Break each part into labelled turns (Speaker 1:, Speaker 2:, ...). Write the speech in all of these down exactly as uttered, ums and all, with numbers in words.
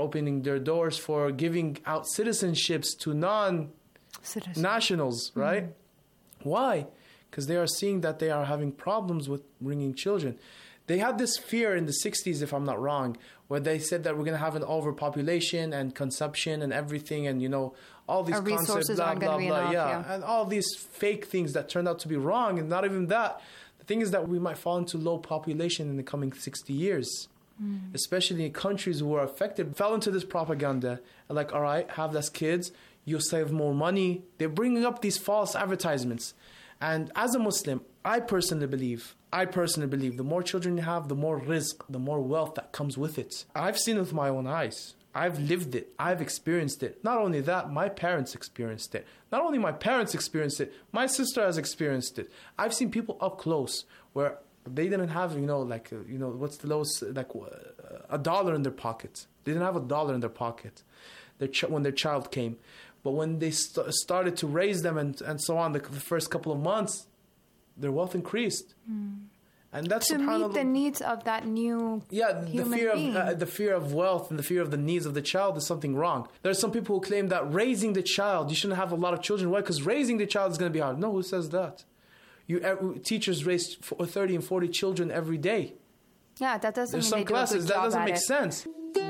Speaker 1: opening their doors for giving out citizenships to non-nationals, right? Mm-hmm. Why? Because they are seeing that they are having problems with bringing children. They had this fear in the sixties, if I'm not wrong, where they said that we're going to have an overpopulation and consumption and everything, and, you know, all these
Speaker 2: Our
Speaker 1: concepts, blah, blah, blah,
Speaker 2: enough,
Speaker 1: yeah.
Speaker 2: yeah.
Speaker 1: And all these fake things that turned out to be wrong. And not even that. The thing is that we might fall into low population in the coming sixty years. Mm. Especially in countries who are affected, fell into this propaganda. Like, all right, have less kids, you'll save more money. They're bringing up these false advertisements. And as a Muslim, I personally believe, I personally believe the more children you have, the more rizq, the more wealth that comes with it. I've seen it with my own eyes. I've lived it. I've experienced it. Not only that, my parents experienced it. Not only my parents experienced it, my sister has experienced it. I've seen people up close where they didn't have, you know, like, uh, you know, what's the lowest, like uh, a dollar in their pocket. They didn't have a dollar in their pocket their ch- when their child came. But when they st- started to raise them and, and so on, the, the first couple of months, their wealth increased. Mm. And that's
Speaker 2: to meet the needs of that new
Speaker 1: yeah
Speaker 2: human
Speaker 1: the fear
Speaker 2: being.
Speaker 1: of uh, the fear of wealth and the fear of the needs of the child is something wrong. There are some people who claim that raising the child, you shouldn't have a lot of children. Why? Because raising the child is going to be hard. No, who says that? You uh, teachers raise thirty and forty children every day.
Speaker 2: Yeah, that doesn't.
Speaker 1: There's
Speaker 2: mean
Speaker 1: some
Speaker 2: they
Speaker 1: classes
Speaker 2: do a good
Speaker 1: that
Speaker 2: job
Speaker 1: doesn't
Speaker 2: at
Speaker 1: make
Speaker 2: it.
Speaker 1: sense.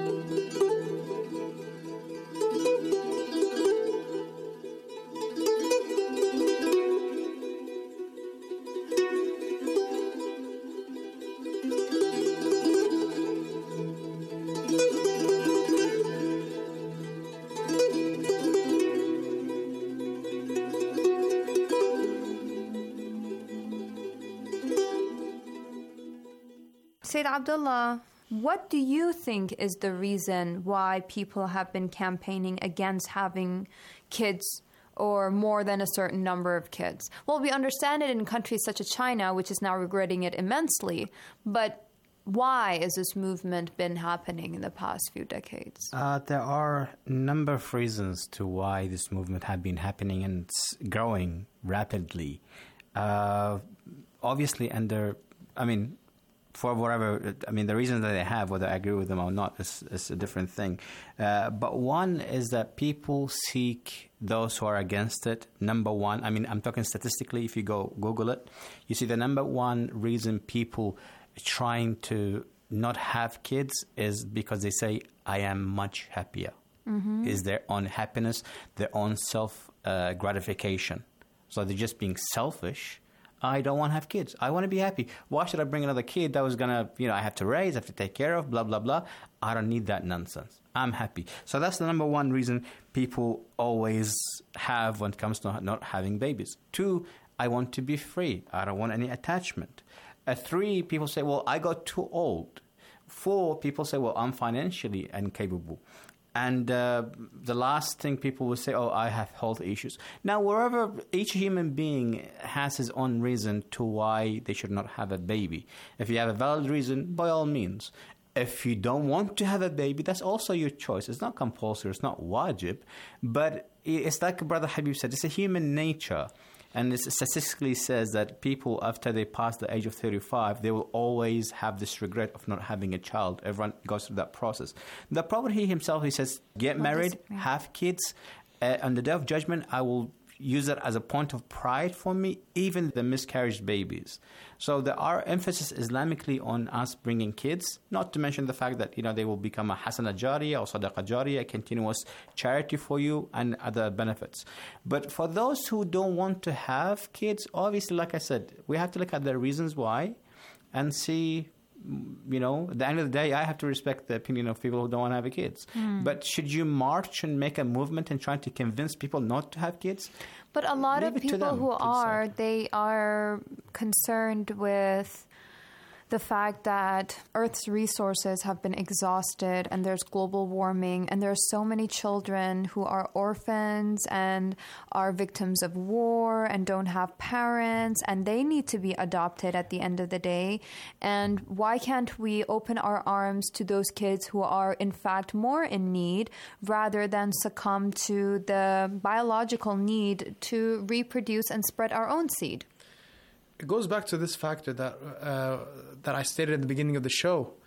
Speaker 2: Sayyid Abdullah, what do you think is the reason why people have been campaigning against having kids or more than a certain number of kids? Well, we understand it in countries such as China, which is now regretting it immensely, but why has this movement been happening in the past few decades?
Speaker 3: Uh, there are a number of reasons to why this movement has been happening and it's growing rapidly. Uh, obviously, under, I mean, for whatever, I mean, the reasons that they have, whether I agree with them or not, is, is a different thing. Uh, but one is that people seek those who are against it. Number one, I mean, I'm talking statistically, if you go Google it, you see the number one reason people trying to not have kids is because they say, I am much happier. Mm-hmm. Is their own happiness, their own self uh, gratification. So they're just being selfish. I don't want to have kids. I want to be happy. Why should I bring another kid that was going to, you know, I have to raise, I have to take care of, blah, blah, blah. I don't need that nonsense. I'm happy. So that's the number one reason people always have when it comes to not having babies. Two, I want to be free. I don't want any attachment. Uh, three, people say, well, I got too old. Four, people say, well, I'm financially incapable. And uh, the last thing people will say, oh, I have health issues. Now, wherever each human being has his own reason to why they should not have a baby. If you have a valid reason, by all means. If you don't want to have a baby, that's also your choice. It's not compulsory. It's not wajib. But it's like Brother Habib said, it's a human nature. And it statistically says that people, after they pass the age of thirty-five, they will always have this regret of not having a child. Everyone goes through that process. The Prophet, he himself, he says, get married, have kids. Uh, on the Day of Judgment, I will use it as a point of pride for me, even the miscarriage babies. So there are emphasis Islamically on us bringing kids, not to mention the fact that, you know, they will become a hasana jariyah or sadaqa jariyah, a continuous charity for you and other benefits. But for those who don't want to have kids, obviously, like I said, we have to look at the reasons why and see, you know, at the end of the day, I have to respect the opinion of people who don't want to have kids. Mm. But should you march and make a movement and try to convince people not to have kids?
Speaker 2: But a lot of people who are, they are concerned with the fact that Earth's resources have been exhausted and there's global warming and there's so many children who are orphans and are victims of war and don't have parents and they need to be adopted at the end of the day. And why can't we open our arms to those kids who are in fact more in need rather than succumb to the biological need to reproduce and spread our own seed?
Speaker 1: It goes back to this factor that uh, that I stated at the beginning of the show.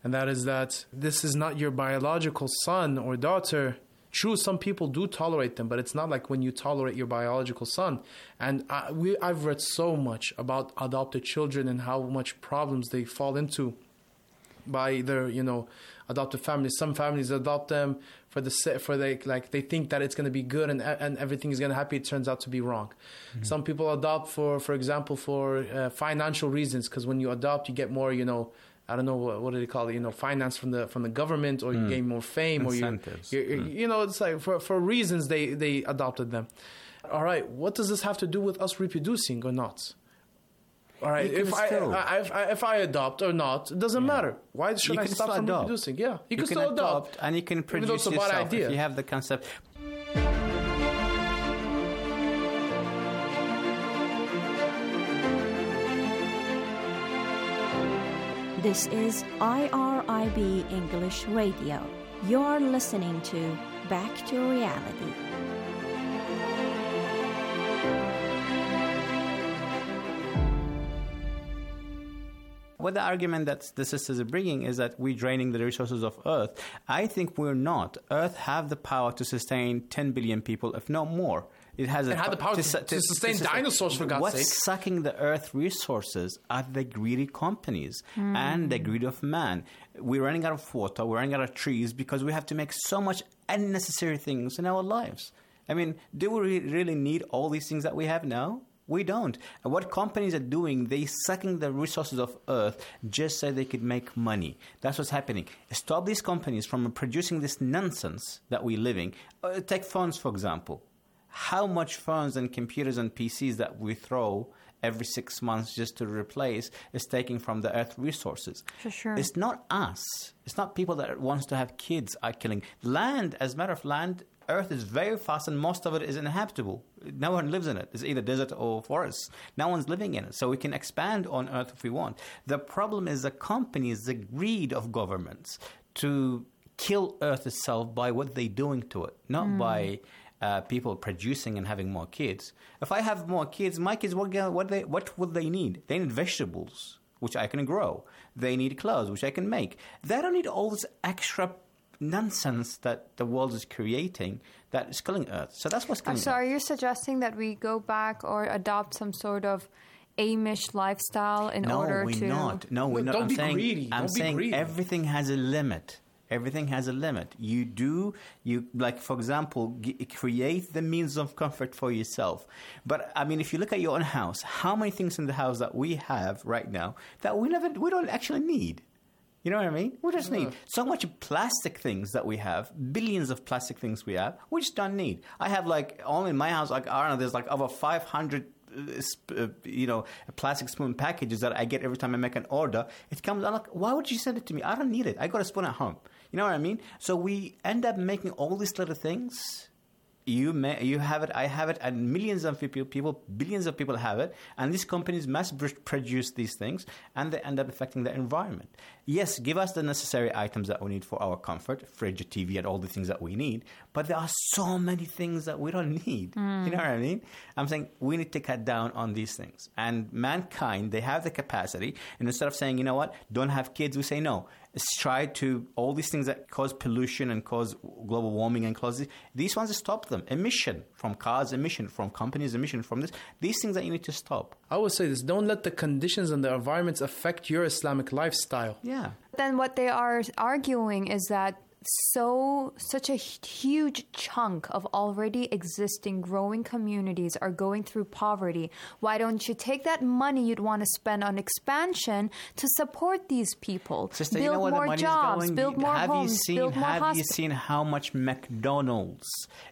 Speaker 1: And that is that this is not your biological son or daughter. True, some people do tolerate them, but it's not like when you tolerate your biological son. And I, we, I've read so much about adopted children and how much problems they fall into by their, you know, adopted families. Some families adopt them for the for they like they think that it's going to be good and and everything is going to happen. It turns out to be wrong. Mm-hmm. Some people adopt for, for example, for uh, financial reasons, because when you adopt, you get more, you know. I don't know what, what do they call it, you know, finance from the from the government, or you mm. gain more fame,
Speaker 3: incentives.
Speaker 1: or you, mm. you know, it's like for for reasons they they adopted them. All right, what does this have to do with us reproducing or not? All right, if I, I, if I if I adopt or not, it doesn't yeah. matter. Why should
Speaker 3: you
Speaker 1: I stop from
Speaker 3: adopt.
Speaker 1: reproducing? Yeah, you,
Speaker 3: you
Speaker 1: can,
Speaker 3: can
Speaker 1: still
Speaker 3: adopt,
Speaker 1: adopt,
Speaker 3: and you can produce yourself
Speaker 1: bad idea.
Speaker 3: If you have the concept.
Speaker 4: This is I R I B English Radio. You're listening to Back to Reality.
Speaker 3: What the argument that the sisters are bringing is that we're draining the resources of Earth. I think we're not. Earth have the power to sustain ten billion people, if not more. It has
Speaker 1: it a, had the power to, to, to sustain to dinosaurs, for God's
Speaker 3: what's
Speaker 1: sake.
Speaker 3: What's sucking the Earth resources are the greedy companies mm. and the greed of man. We're running out of water, we're running out of trees because we have to make so much unnecessary things in our lives. I mean, do we really need all these things that we have now? We don't. And what companies are doing, they sucking the resources of Earth just so they could make money. That's what's happening. Stop these companies from producing this nonsense that we're living. Uh, take phones, for example. How much phones and computers and P Cs that we throw every six months just to replace is taking from the Earth resources.
Speaker 2: For sure.
Speaker 3: It's not us. It's not people that wants to have kids are killing. Land, as a matter of land, Earth is very fast and most of it is inhabitable. No one lives in it. It's either desert or forest. No one's living in it. So we can expand on Earth if we want. The problem is the companies, the greed of governments to kill Earth itself by what they're doing to it, not mm. by... Uh, people producing and having more kids. If I have more kids, my kids, what, what, they, what will they need? They need vegetables, which I can grow. They need clothes, which I can make. They don't need all this extra nonsense that the world is creating that is killing Earth. So that's what's killing Earth.
Speaker 2: So are you suggesting that we go back or adopt some sort of Amish lifestyle in
Speaker 3: no,
Speaker 2: order
Speaker 3: we're
Speaker 2: to...
Speaker 3: Not. No, we're
Speaker 1: no,
Speaker 3: not.
Speaker 1: Don't
Speaker 3: I'm
Speaker 1: be
Speaker 3: saying,
Speaker 1: greedy.
Speaker 3: I'm
Speaker 1: don't
Speaker 3: saying
Speaker 1: be greedy.
Speaker 3: Everything has a limit. Everything has a limit. You do, you like, for example, g- create the means of comfort for yourself. But, I mean, if you look at your own house, how many things in the house that we have right now that we never, we don't actually need? You know what I mean? We just need so much plastic things that we have, billions of plastic things we have, we just don't need. I have, like, only in my house, like, I don't know, there's like over five hundred Uh, you know, plastic spoon packages that I get every time I make an order. It comes, I'm like, why would you send it to me? I don't need it. I got a spoon at home. You know what I mean? So we end up making all these little things. You may, you have it, I have it, and millions of people, people, billions of people have it. And these companies mass produce these things, and they end up affecting the environment. Yes, give us the necessary items that we need for our comfort, fridge, T V, and all the things that we need. But there are so many things that we don't need. Mm. You know what I mean? I'm saying we need to cut down on these things. And mankind, they have the capacity. And instead of saying, you know what, don't have kids, we say no. Let's try to, all these things that cause pollution and cause global warming and cause, these ones, stop them. Emission from cars, emission from companies, emission from this. These things that you need to stop.
Speaker 1: I would say this, don't let the conditions and the environments affect your Islamic lifestyle.
Speaker 3: Yeah.
Speaker 2: Then what they are arguing is that so such a huge chunk of already existing growing communities are going through poverty. Why don't you take that money you'd want to spend on expansion to support these people?
Speaker 3: Sister,
Speaker 2: build
Speaker 3: you know where
Speaker 2: more
Speaker 3: the money's
Speaker 2: jobs,
Speaker 3: going?
Speaker 2: build more
Speaker 3: have
Speaker 2: homes,
Speaker 3: you seen,
Speaker 2: build more
Speaker 3: Have
Speaker 2: hospitals.
Speaker 3: you seen how much McDonald's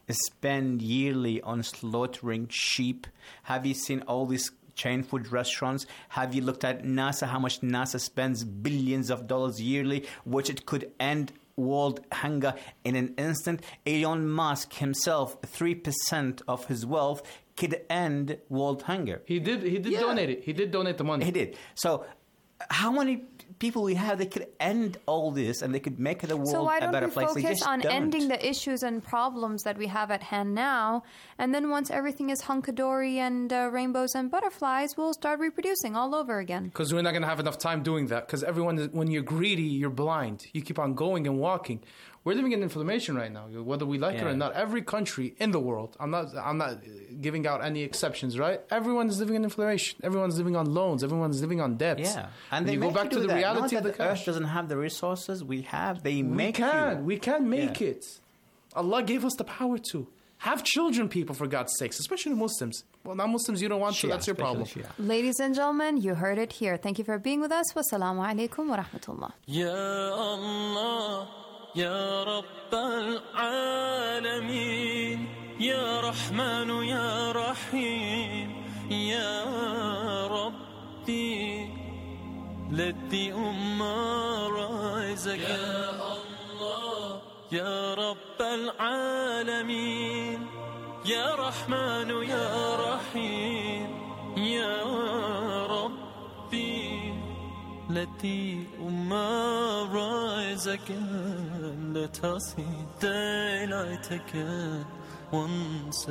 Speaker 3: spend yearly on slaughtering sheep? Have you seen all these chain food restaurants? Have you looked at NASA, how much NASA spends billions of dollars yearly, which it could end world hunger in an instant? Elon Musk himself, three percent of his wealth could end world hunger.
Speaker 1: He did He did
Speaker 3: yeah.
Speaker 1: donate it. He did donate the money.
Speaker 3: He did. So how many people we have, they could end all this and they could make the world
Speaker 2: so why
Speaker 3: a
Speaker 2: don't
Speaker 3: better
Speaker 2: we
Speaker 3: place.
Speaker 2: focus on
Speaker 3: don't.
Speaker 2: ending the issues and problems that we have at hand now, and then once everything is hunky-dory and uh, rainbows and butterflies, we'll start reproducing all over again.
Speaker 1: Because we're not going to have enough time doing that. Because everyone, when you're greedy, you're blind. You keep on going and walking. We're living in inflammation right now, whether we like
Speaker 3: yeah.
Speaker 1: it or not. Every country in the world, I'm not, I'm not giving out any exceptions, right? Everyone is living in inflammation. Everyone's living on loans. Everyone's living on debts.
Speaker 3: Yeah, and they
Speaker 1: you
Speaker 3: make
Speaker 1: go back
Speaker 3: you
Speaker 1: to the
Speaker 3: that.
Speaker 1: reality
Speaker 3: Not
Speaker 1: of the
Speaker 3: that
Speaker 1: cash.
Speaker 3: Earth doesn't have the resources we have. They
Speaker 1: we
Speaker 3: make
Speaker 1: can,
Speaker 3: you.
Speaker 1: we can make
Speaker 3: yeah.
Speaker 1: it. Allah gave us the power to have children, people, for God's sakes, especially Muslims. Well, non-Muslims, you don't want to.
Speaker 3: Shia,
Speaker 1: That's your problem.
Speaker 3: Shia.
Speaker 2: Ladies and gentlemen, you heard it here. Thank you for being with us. Wassalamu alaikum wa rahmatullah.
Speaker 5: Ya Allah, Ya Rabb al-Alameen, Ya Rahman, Ya Rahim, Ya Rabbi, let the Ummah rise again. Ya Allah, Ya Rabb al-Alameen, Ya Rahman, Ya Rahim, Ya Rabbi, let the Ummah rise again. Let us see daylight again, once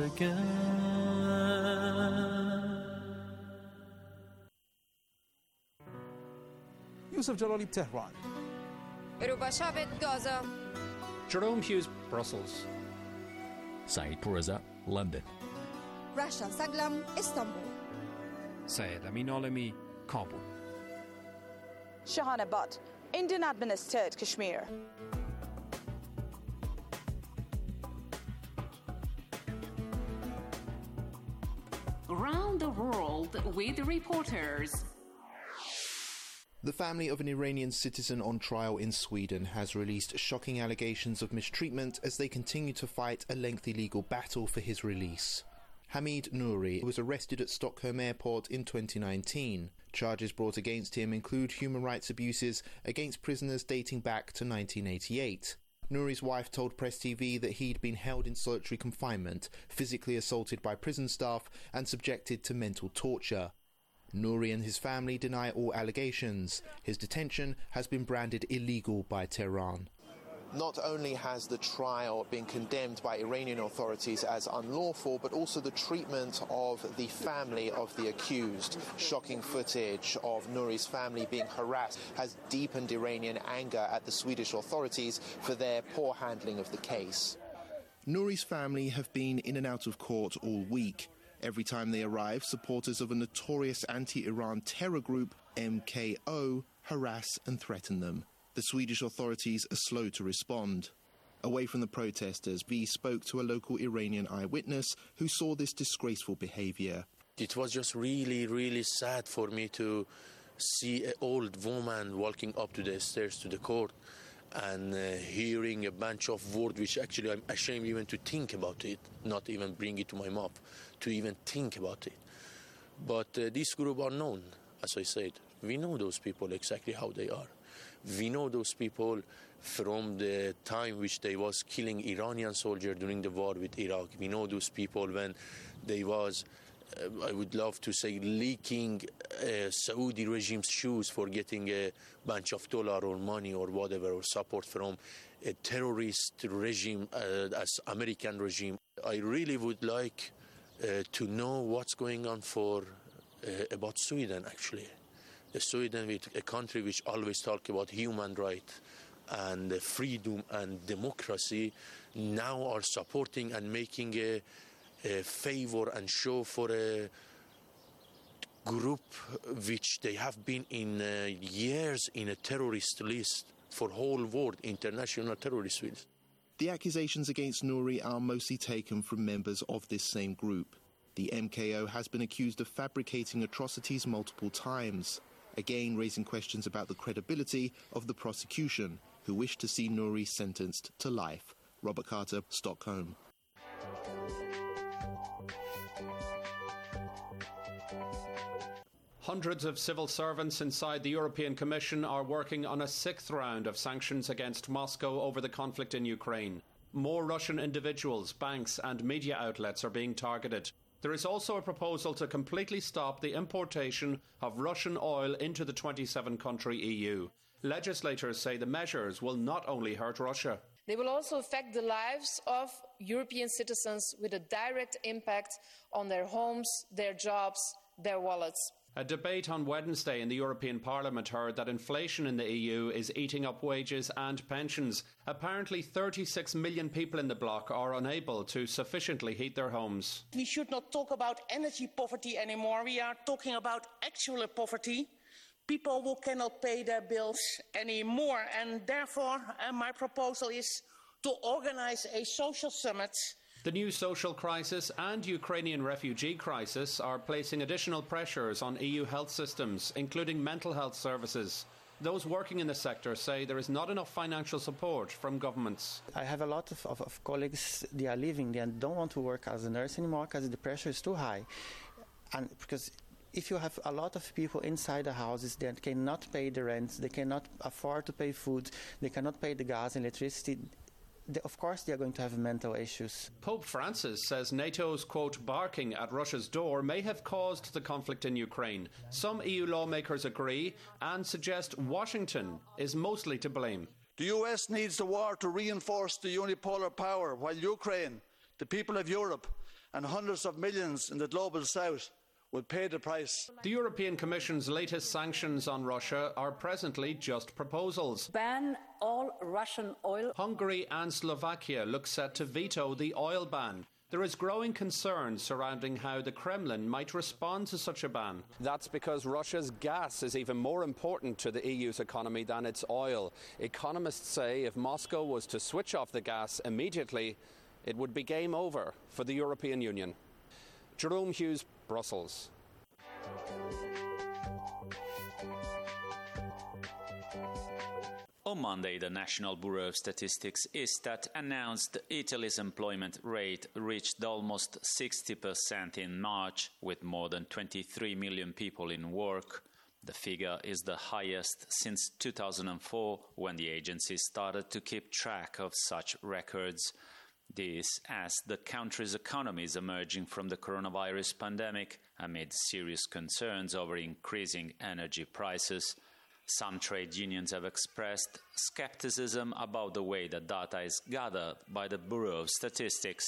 Speaker 5: again.
Speaker 6: Yusuf Jalali, Tehran.
Speaker 7: Rubashavet, Gaza.
Speaker 8: Jerome Hughes, Brussels.
Speaker 9: Saeed Poureza, London.
Speaker 7: Rasha Saglam, Istanbul.
Speaker 8: Syed Amin Alami, Kabul.
Speaker 10: Shahana Butt, Indian administered Kashmir.
Speaker 11: Around the world with reporters.
Speaker 12: The family of an Iranian citizen on trial in Sweden has released shocking allegations of mistreatment as they continue to fight a lengthy legal battle for his release. Hamid Nouri was arrested at Stockholm Airport in twenty nineteen. Charges brought against him include human rights abuses against prisoners dating back to nineteen eighty-eight. Nouri's wife told Press T V that he'd been held in solitary confinement, physically assaulted by prison staff and subjected to mental torture. Nouri and his family deny all allegations. His detention has been branded illegal by Tehran. Not only has the trial been condemned by Iranian authorities as unlawful, but also the treatment of the family of the accused. Shocking footage of Nouri's family being harassed has deepened Iranian anger at the Swedish authorities for their poor handling of the case. Nouri's family have been in and out of court all week. Every time they arrive, supporters of a notorious anti-Iran terror group, M K O, harass and threaten them. The Swedish authorities are slow to respond. Away from the protesters, V spoke to a local Iranian eyewitness who saw this disgraceful behavior.
Speaker 13: It was just really, really sad for me to see an old woman walking up to the stairs to the court and uh, hearing a bunch of words which actually I'm ashamed even to think about it, not even bring it to my mouth, to even think about it. But uh, this group are known, as I said. We know those people exactly how they are. We know those people from the time which they was killing Iranian soldiers during the war with Iraq. We know those people when they was, uh, I would love to say, leaking uh, Saudi regime's shoes for getting a bunch of dollar or money or whatever, or support from a terrorist regime uh, as American regime. I really would like uh, to know what's going on for uh, about Sweden, actually. The Sweden, a country which always talk about human rights and freedom and democracy, now are supporting and making a, a favor and show for a group which they have been in uh, years in a terrorist list for whole world, international terrorist list.
Speaker 12: The accusations against Nouri are mostly taken from members of this same group. The M K O has been accused of fabricating atrocities multiple times, again raising questions about the credibility of the prosecution, who wish to see Nouri sentenced to life. Robert Carter, Stockholm.
Speaker 14: Hundreds of civil servants inside the European Commission are working on a sixth round of sanctions against Moscow over the conflict in Ukraine. More Russian individuals, banks and media outlets are being targeted. There is also a proposal to completely stop the importation of Russian oil into the twenty-seven country E U. Legislators say the measures will not only hurt Russia.
Speaker 6: They will also affect the lives of European citizens with a direct impact on their homes, their jobs, their wallets.
Speaker 14: A debate on Wednesday in the European Parliament heard that inflation in the E U is eating up wages and pensions. Apparently thirty-six million people in the bloc are unable to sufficiently heat their homes.
Speaker 15: We should not talk about energy poverty anymore. We are talking about actual poverty. People who cannot pay their bills anymore. And therefore, uh, my proposal is to organise a social summit.
Speaker 14: The new social crisis and Ukrainian refugee crisis are placing additional pressures on E U health systems, including mental health services. Those working in the sector say there is not enough financial support from governments.
Speaker 16: I have a lot of, of, of colleagues, they are leaving, they don't want to work as a nurse anymore because the pressure is too high. And because if you have a lot of people inside the houses that cannot pay the rent, they cannot afford to pay food, they cannot pay the gas and electricity, of course they are going to have mental issues.
Speaker 14: Pope Francis says NATO's, quote, barking at Russia's door may have caused the conflict in Ukraine. Some E U lawmakers agree and suggest Washington is mostly to blame.
Speaker 17: The U S needs the war to reinforce the unipolar power, while Ukraine, the people of Europe, and hundreds of millions in the global south will pay the price.
Speaker 14: The European Commission's latest sanctions on Russia are presently just proposals.
Speaker 18: Ban all Russian oil.
Speaker 14: Hungary and Slovakia look set to veto the oil ban. There is growing concern surrounding how the Kremlin might respond to such a ban.
Speaker 19: That's because Russia's gas is even more important to the E U's economy than its oil. Economists say if Moscow was to switch off the gas immediately, it would be game over for the European Union. Jerome Hughes, Brussels.
Speaker 20: On Monday, the National Bureau of Statistics Istat announced Italy's employment rate reached almost sixty percent in March, with more than twenty-three million people in work. The figure is the highest since two thousand four, when the agency started to keep track of such records. This as the country's economy is emerging from the coronavirus pandemic amid serious concerns over increasing energy prices. Some trade unions have expressed skepticism about the way the data is gathered by the Bureau of Statistics.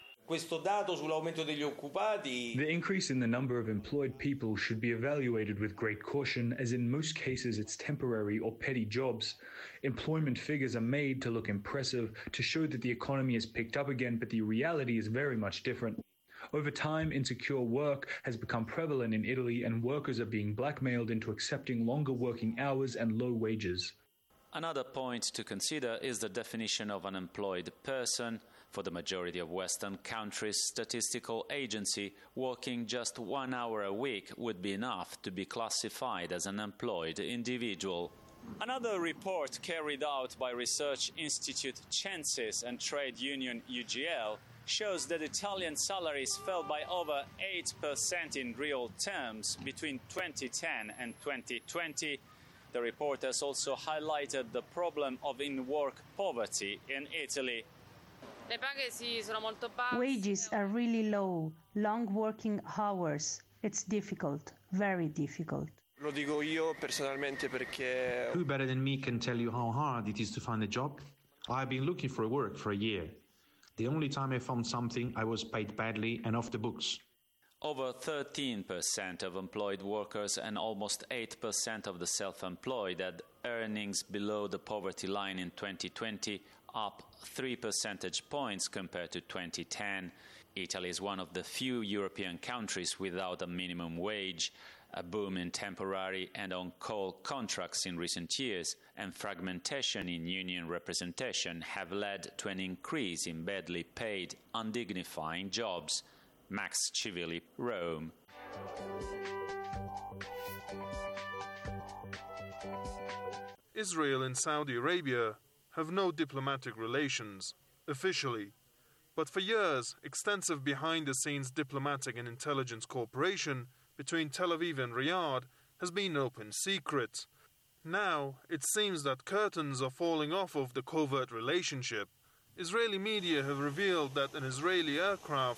Speaker 21: The increase in the number of employed people should be evaluated with great caution, as in most cases it's temporary or petty jobs. Employment figures are made to look impressive, to show that the economy has picked up again, but the reality is very much different. Over time, insecure work has become prevalent in Italy, and workers are being blackmailed into accepting longer working hours and low wages.
Speaker 20: Another point to consider is the definition of an employed person. For the majority of Western countries, statistical agency, working just one hour a week would be enough to be classified as an employed individual. Another report carried out by research institute Censis and trade union U G L shows that Italian salaries fell by over eight percent in real terms between twenty ten and twenty twenty. The report has also highlighted the problem of in-work poverty in Italy.
Speaker 22: Wages are really low, long working hours. It's difficult, very difficult.
Speaker 23: Who better than me can tell you how hard it is to find a job? I've been looking for work for a year. The only time I found something, I was paid badly and off the books.
Speaker 20: Over thirteen percent of employed workers and almost eight percent of the self-employed had earnings below the poverty line in twenty twenty, up three percentage points compared to twenty ten. Italy is one of the few European countries without a minimum wage. A boom in temporary and on-call contracts in recent years and fragmentation in union representation have led to an increase in badly paid, undignifying jobs. Max Civilli, Rome.
Speaker 24: Israel and Saudi Arabia have no diplomatic relations, officially. But for years, extensive behind-the-scenes diplomatic and intelligence cooperation between Tel Aviv and Riyadh has been open secret. Now, it seems that curtains are falling off of the covert relationship. Israeli media have revealed that an Israeli aircraft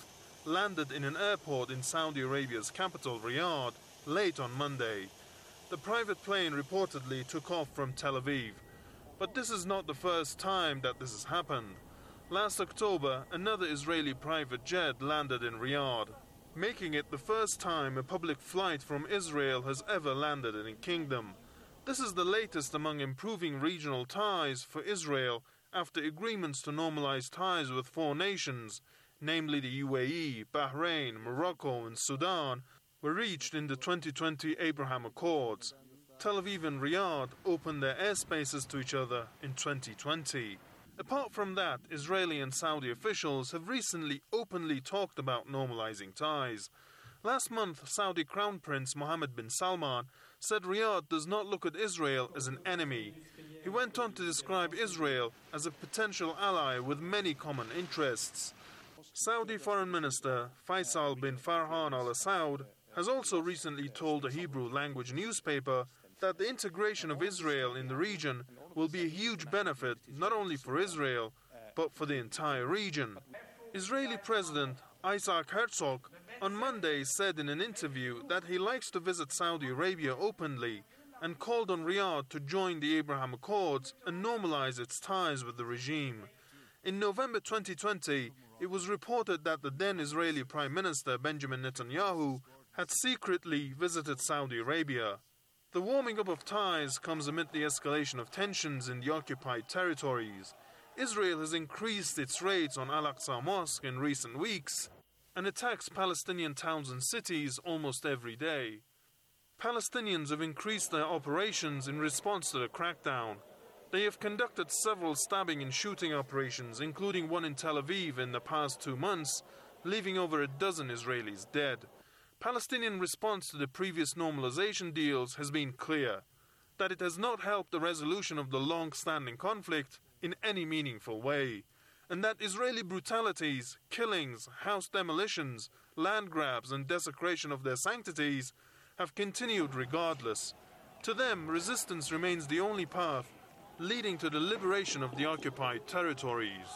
Speaker 24: landed in an airport in Saudi Arabia's capital, Riyadh, late on Monday. The private plane reportedly took off from Tel Aviv. But this is not the first time that this has happened. Last October, another Israeli private jet landed in Riyadh, making it the first time a public flight from Israel has ever landed in a kingdom. This is the latest among improving regional ties for Israel after agreements to normalize ties with four nations, namely the U A E, Bahrain, Morocco and Sudan, were reached in the twenty twenty Abraham Accords. Tel Aviv and Riyadh opened their airspaces to each other in twenty twenty. Apart from that, Israeli and Saudi officials have recently openly talked about normalizing ties. Last month, Saudi Crown Prince Mohammed bin Salman said Riyadh does not look at Israel as an enemy. He went on to describe Israel as a potential ally with many common interests. Saudi Foreign Minister Faisal bin Farhan Al Saud has also recently told a Hebrew language newspaper that the integration of Israel in the region will be a huge benefit not only for Israel, but for the entire region. Israeli President Isaac Herzog on Monday said in an interview that he likes to visit Saudi Arabia openly and called on Riyadh to join the Abraham Accords and normalize its ties with the regime. In November twenty twenty, it was reported that the then Israeli Prime Minister Benjamin Netanyahu had secretly visited Saudi Arabia. The warming up of ties comes amid the escalation of tensions in the occupied territories. Israel has increased its raids on Al-Aqsa Mosque in recent weeks and attacks Palestinian towns and cities almost every day. Palestinians have increased their operations in response to the crackdown. They have conducted several stabbing and shooting operations, including one in Tel Aviv in the past two months, leaving over a dozen Israelis dead. Palestinian response to the previous normalization deals has been clear, that it has not helped the resolution of the long-standing conflict in any meaningful way, and that Israeli brutalities, killings, house demolitions, land grabs and desecration of their sanctities have continued regardless. To them, resistance remains the only path leading to the liberation of the occupied territories.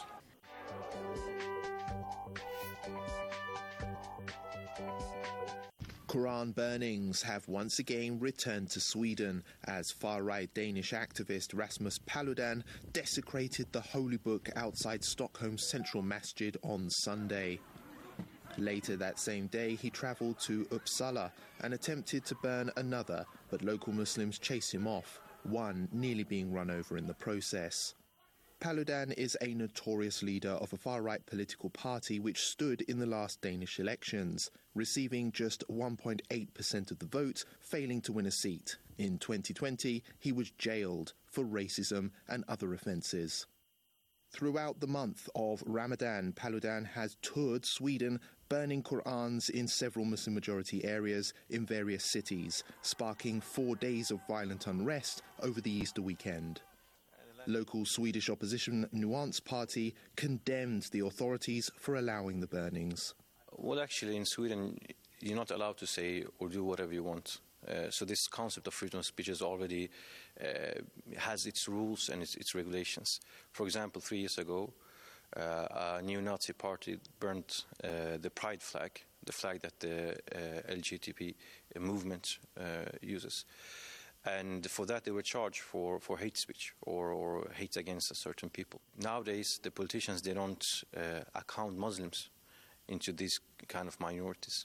Speaker 12: Quran burnings have once again returned to Sweden as far-right Danish activist Rasmus Paludan desecrated the holy book outside Stockholm's central masjid on Sunday. Later that same day, he travelled to Uppsala and attempted to burn another, but local Muslims chased him off, one nearly being run over in the process. Paludan is a notorious leader of a far-right political party which stood in the last Danish elections, receiving just one point eight percent of the vote, failing to win a seat. In twenty twenty, he was jailed for racism and other offences. Throughout the month of Ramadan, Paludan has toured Sweden, burning Qur'ans in several Muslim-majority areas in various cities, sparking four days of violent unrest over the Easter weekend. Local Swedish opposition Nuance Party condemned the authorities for allowing the burnings.
Speaker 1: Well, actually, in Sweden, you're not allowed to say or do whatever you want. Uh, so this concept of freedom of speech is already uh, has its rules and its, its regulations. For example, three years ago, uh, a neo-Nazi party burned uh, the Pride flag, the flag that the uh, L G B T movement uh, uses. And for that, they were charged for, for hate speech or, or hate against a certain people. Nowadays, the politicians, they don't uh, account Muslims into these kind of minorities.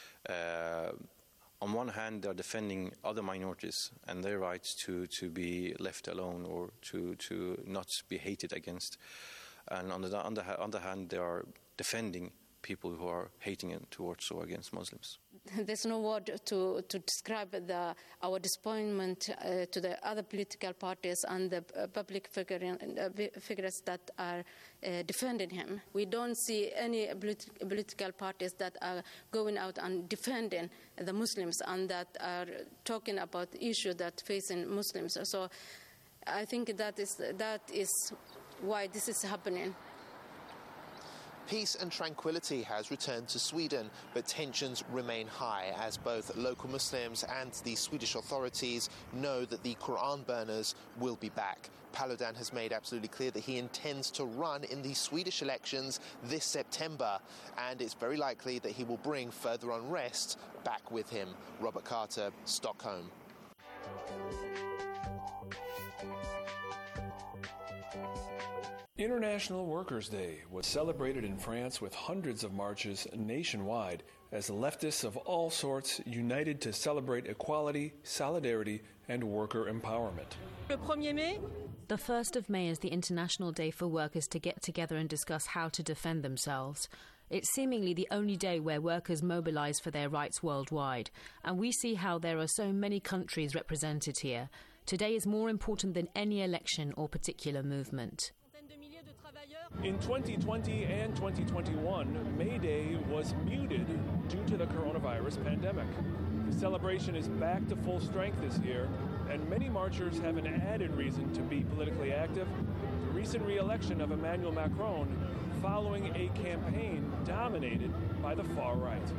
Speaker 1: Uh, on one hand, they're defending other minorities and their rights to, to be left alone or to, to not be hated against. And on the other, other hand, they are defending people who are hating towards or against Muslims.
Speaker 2: There's no word to, to describe the, our disappointment uh, to the other political parties and the uh, public figure, uh, figures that are uh, defending him. We don't see any politi- political parties that are going out and defending the Muslims and that are talking about issues that facing Muslims. So I think that is that is why this is happening.
Speaker 12: Peace and tranquility has returned to Sweden, but tensions remain high as both local Muslims and the Swedish authorities know that the Quran burners will be back. Paludan has made absolutely clear that he intends to run in the Swedish elections this September, and it's very likely that he will bring further unrest back with him. Robert Carter, Stockholm.
Speaker 3: International Workers' Day was celebrated in France with hundreds of marches nationwide as leftists of all sorts united to celebrate equality, solidarity, and worker empowerment.
Speaker 4: The first of May is the International Day for workers to get together and discuss how to defend themselves. It's seemingly the only day where workers mobilize for their rights worldwide, and we see how there are so many countries represented here. Today is more important than any election or particular movement.
Speaker 3: In twenty twenty and twenty twenty-one, May Day was muted due to the coronavirus pandemic. The celebration is back to full strength this year, and many marchers have an added reason to be politically active: the recent re-election of Emmanuel Macron following a campaign dominated by the far right.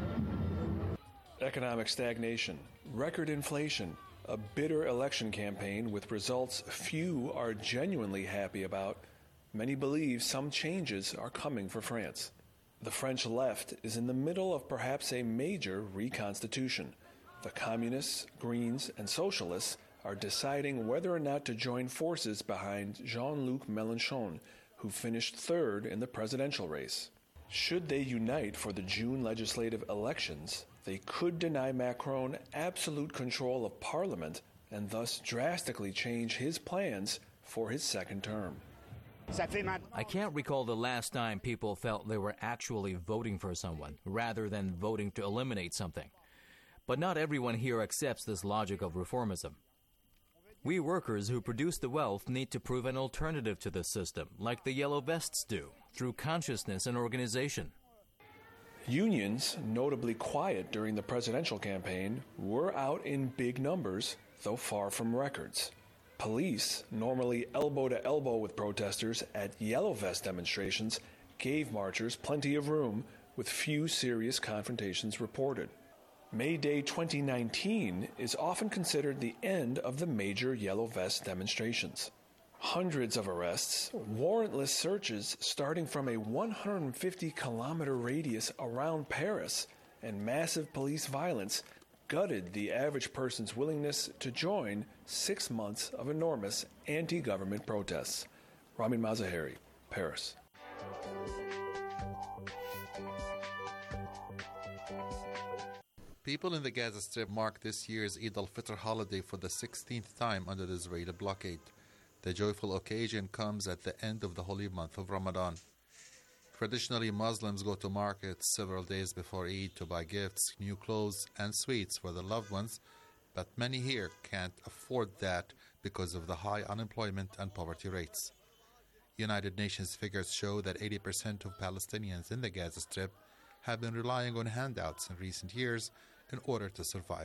Speaker 3: Economic stagnation, record inflation, a bitter election campaign with results few are genuinely happy about. Many believe some changes are coming for France. The French left is in the middle of perhaps a major reconstitution. The communists, Greens, and socialists are deciding whether or not to join forces behind Jean-Luc Mélenchon, who finished third in the presidential race. Should they unite for the June legislative elections, they could deny Macron absolute control of parliament and thus drastically change his plans for his second term.
Speaker 5: I can't recall the last time people felt they were actually voting for someone, rather than voting to eliminate something. But not everyone here accepts this logic of reformism. We workers who produce the wealth need to prove an alternative to this system, like the Yellow Vests do, through consciousness and organization.
Speaker 3: Unions, notably quiet during the presidential campaign, were out in big numbers, though far from records. Police, normally elbow to elbow with protesters at Yellow Vest demonstrations, gave marchers plenty of room, with few serious confrontations reported. May Day twenty nineteen is often considered the end of the major Yellow Vest demonstrations. Hundreds of arrests, warrantless searches starting from a one hundred fifty kilometer radius around Paris, and massive police violence gutted the average person's willingness to join six months of enormous anti-government protests. Ramin Mazaheri, Paris.
Speaker 9: People in the Gaza Strip mark this year's Eid al-Fitr holiday for the sixteenth time under the Israeli blockade. The joyful occasion comes at the end of the holy month of Ramadan. Traditionally, Muslims go to markets several days before Eid to buy gifts, new clothes, and sweets for their loved ones, but many here can't afford that because of the high unemployment and poverty rates. United Nations figures show that eighty percent of Palestinians in the Gaza Strip have been relying on handouts in recent years in order to survive.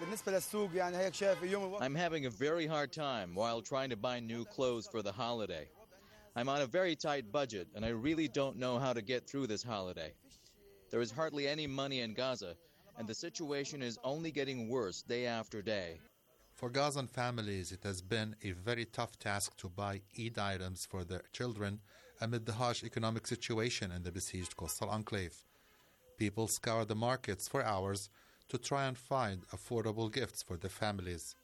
Speaker 25: I'm having a very hard time while trying to buy new clothes for the holiday. I'm on a very tight budget, and I really don't know how to get through this holiday. There is hardly any money in Gaza, and the situation is only getting worse day after day.
Speaker 9: For Gazan families, it has been a very tough task to buy Eid items for their children amid the harsh economic situation in the besieged coastal enclave. People scour the markets for hours to try and find affordable gifts for their families.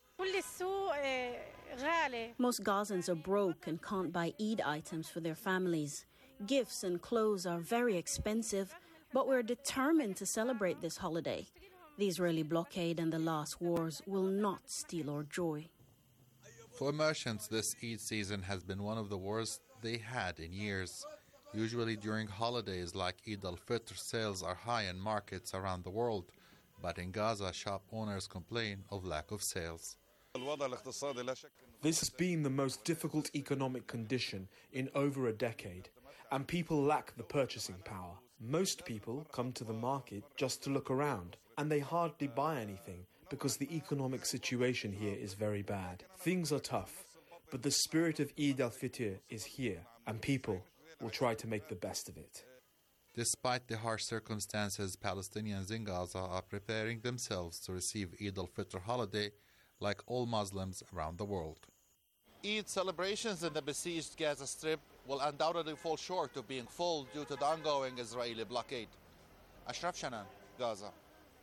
Speaker 26: Most Gazans are broke and can't buy Eid items for their families. Gifts and clothes are very expensive, but we're determined to celebrate this holiday. The Israeli blockade and the last wars will not steal our joy.
Speaker 9: For merchants, this Eid season has been one of the worst they had in years. Usually during holidays like Eid al-Fitr, sales are high in markets around the world, but in Gaza, shop owners complain of lack of sales.
Speaker 27: This has been the most difficult economic condition in over a decade, and people lack the purchasing power. Most people come to the market just to look around, and they hardly buy anything because the economic situation here is very bad. Things are tough, but the spirit of Eid al-Fitr is here, and people will try to make the best of it.
Speaker 9: Despite the harsh circumstances, Palestinians in Gaza are preparing themselves to receive Eid al-Fitr holiday like all Muslims around the world.
Speaker 6: Eid celebrations in the besieged Gaza Strip will undoubtedly fall short of being full due to the ongoing Israeli blockade. Ashraf Shanan, Gaza.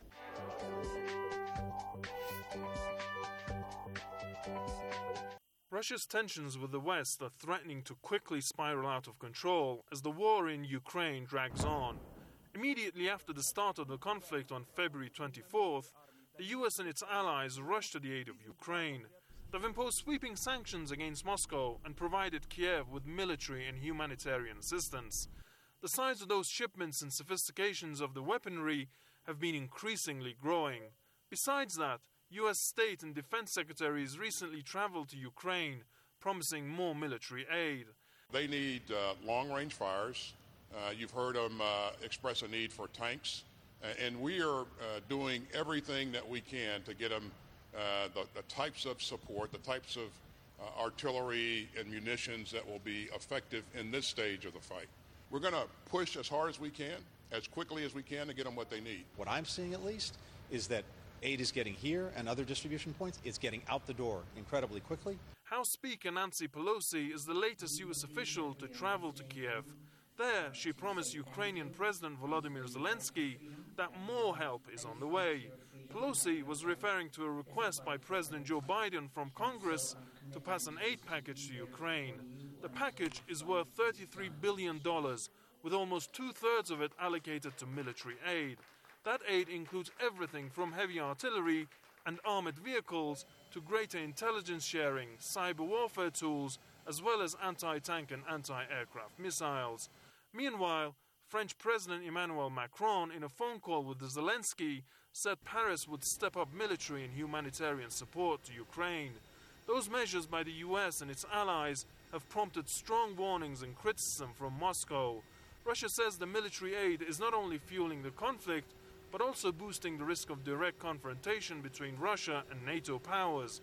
Speaker 24: Russia's tensions with the West are threatening to quickly spiral out of control as the war in Ukraine drags on. Immediately after the start of the conflict on February twenty-fourth, the U S and its allies rushed to the aid of Ukraine. They've imposed sweeping sanctions against Moscow and provided Kiev with military and humanitarian assistance. The size of those shipments and sophistications of the weaponry have been increasingly growing. Besides that, U S State and Defense Secretaries recently traveled to Ukraine, promising more military aid.
Speaker 7: They need uh, long-range fires. Uh, you've heard them uh, express a need for tanks. Uh, and we are uh, doing everything that we can to get them uh, the, the types of support, the types of uh, artillery and munitions that will be effective in this stage of the fight. We're going to push as hard as we can, as quickly as we can to get them what they need.
Speaker 8: What I'm seeing, at least, is that aid is getting here and other distribution points. It's getting out the door incredibly quickly.
Speaker 24: House Speaker Nancy Pelosi is the latest U S official to travel to Kiev. There, she promised Ukrainian President Volodymyr Zelensky that more help is on the way. Pelosi was referring to a request by President Joe Biden from Congress to pass an aid package to Ukraine. The package is worth thirty-three billion dollars, with almost two-thirds of it allocated to military aid. That aid includes everything from heavy artillery and armored vehicles to greater intelligence sharing, cyber warfare tools, as well as anti-tank and anti-aircraft missiles. Meanwhile, French President Emmanuel Macron, in a phone call with Zelensky, said Paris would step up military and humanitarian support to Ukraine. Those measures by the U S and its allies have prompted strong warnings and criticism from Moscow. Russia says the military aid is not only fueling the conflict, but also boosting the risk of direct confrontation between Russia and NATO powers.